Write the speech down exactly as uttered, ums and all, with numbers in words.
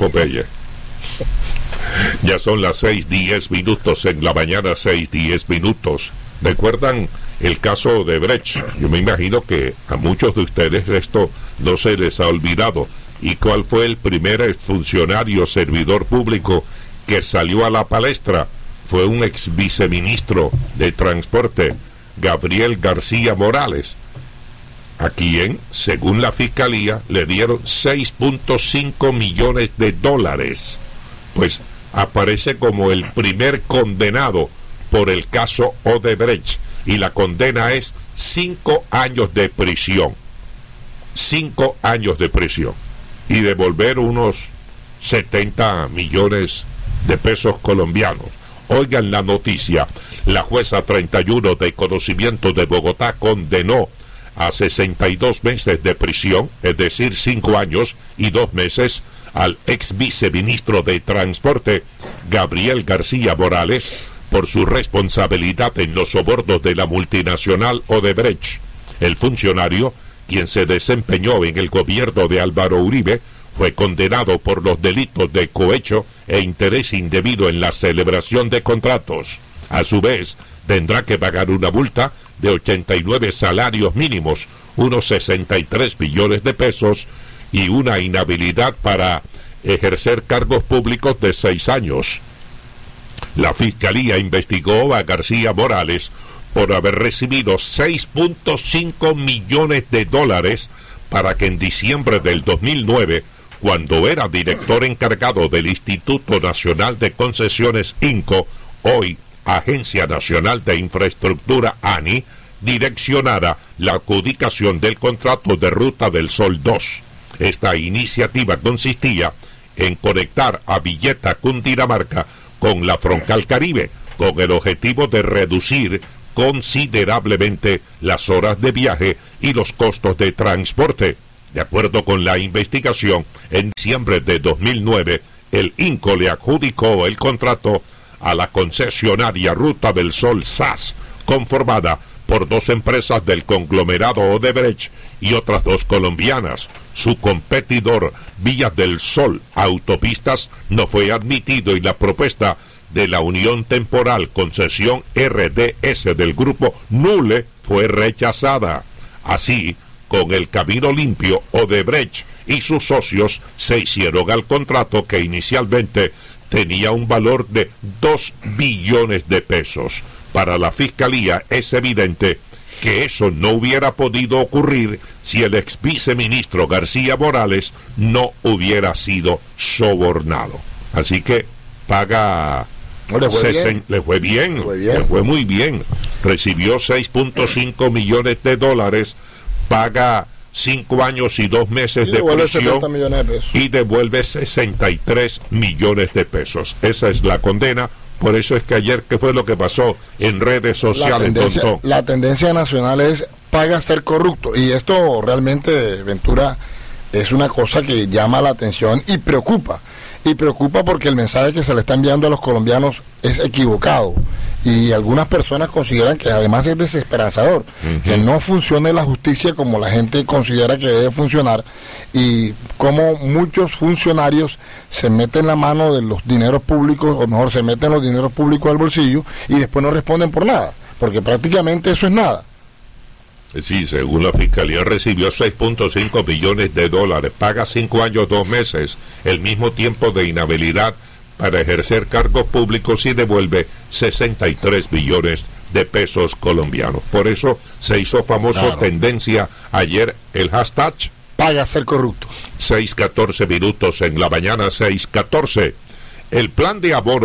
Popeye. Ya son las seis diez minutos en la mañana, seis diez minutos. ¿Recuerdan el caso de Brecht? Yo me imagino que a muchos de ustedes esto no se les ha olvidado. ¿Y cuál fue el primer funcionario servidor público que salió a la palestra? Fue un ex viceministro de Transporte, Gabriel García Morales, a quien, según la Fiscalía, le dieron seis punto cinco millones de dólares. Pues aparece como el primer condenado por el caso Odebrecht, y la condena es cinco años de prisión. Cinco años de prisión. Y devolver unos setenta millones de pesos colombianos. Oigan la noticia. La jueza treinta y uno de conocimiento de Bogotá condenó a sesenta y dos meses de prisión, es decir, cinco años y dos meses, al ex viceministro de Transporte, Gabriel García Morales, por su responsabilidad en los sobornos de la multinacional Odebrecht. El funcionario, quien se desempeñó en el gobierno de Álvaro Uribe, fue condenado por los delitos de cohecho e interés indebido en la celebración de contratos. A su vez, tendrá que pagar una multa de ochenta y nueve salarios mínimos, unos sesenta y tres millones de pesos, y una inhabilidad para ejercer cargos públicos de seis años. La Fiscalía investigó a García Morales por haber recibido seis punto cinco millones de dólares para que en diciembre del dos mil nueve, cuando era director encargado del Instituto Nacional de Concesiones INCO, hoy Agencia Nacional de Infraestructura ANI, direccionara la adjudicación del contrato de Ruta del Sol dos. Esta iniciativa consistía en conectar a Villeta, Cundinamarca, con la Frontal Caribe, con el objetivo de reducir considerablemente las horas de viaje y los costos de transporte. De acuerdo con la investigación, en diciembre de dos mil nueve, el INCO le adjudicó el contrato a la concesionaria Ruta del Sol S A S, conformada por dos empresas del conglomerado Odebrecht y otras dos colombianas. Su competidor, Vías del Sol Autopistas, no fue admitido y la propuesta de la Unión Temporal Concesión R D S del grupo Nule fue rechazada. Así, con el camino limpio, Odebrecht y sus socios se hicieron al contrato que inicialmente tenía un valor de dos billones de pesos. Para la Fiscalía es evidente que eso no hubiera podido ocurrir si el ex viceministro García Morales no hubiera sido sobornado. Así que paga... No, le, fue sesen, le fue bien, le fue bien, le fue muy bien. Recibió seis punto cinco millones de dólares, paga cinco años y dos meses y de prisión de y devuelve sesenta y tres millones de pesos. Esa es la condena. Por eso es que ayer, ¿qué fue lo que pasó en redes sociales? La tendencia, Tontón? La tendencia nacional es paga ser corrupto, y esto realmente, Ventura, es una cosa que llama la atención y preocupa. Y preocupa porque el mensaje que se le está enviando a los colombianos es equivocado. Y algunas personas consideran que además es desesperanzador, uh-huh. que no funcione la justicia como la gente considera que debe funcionar, y como muchos funcionarios se meten la mano de los dineros públicos, o mejor se meten los dineros públicos al bolsillo y después no responden por nada, porque prácticamente eso es nada. Sí, según la Fiscalía recibió seis punto cinco billones de dólares, paga cinco años, dos meses, el mismo tiempo de inhabilidad para ejercer cargos públicos y devuelve sesenta y tres billones de pesos colombianos. Por eso se hizo famoso, claro, tendencia ayer el hashtag paga ser corrupto. seis catorce minutos en la mañana, seis catorce. El plan de abono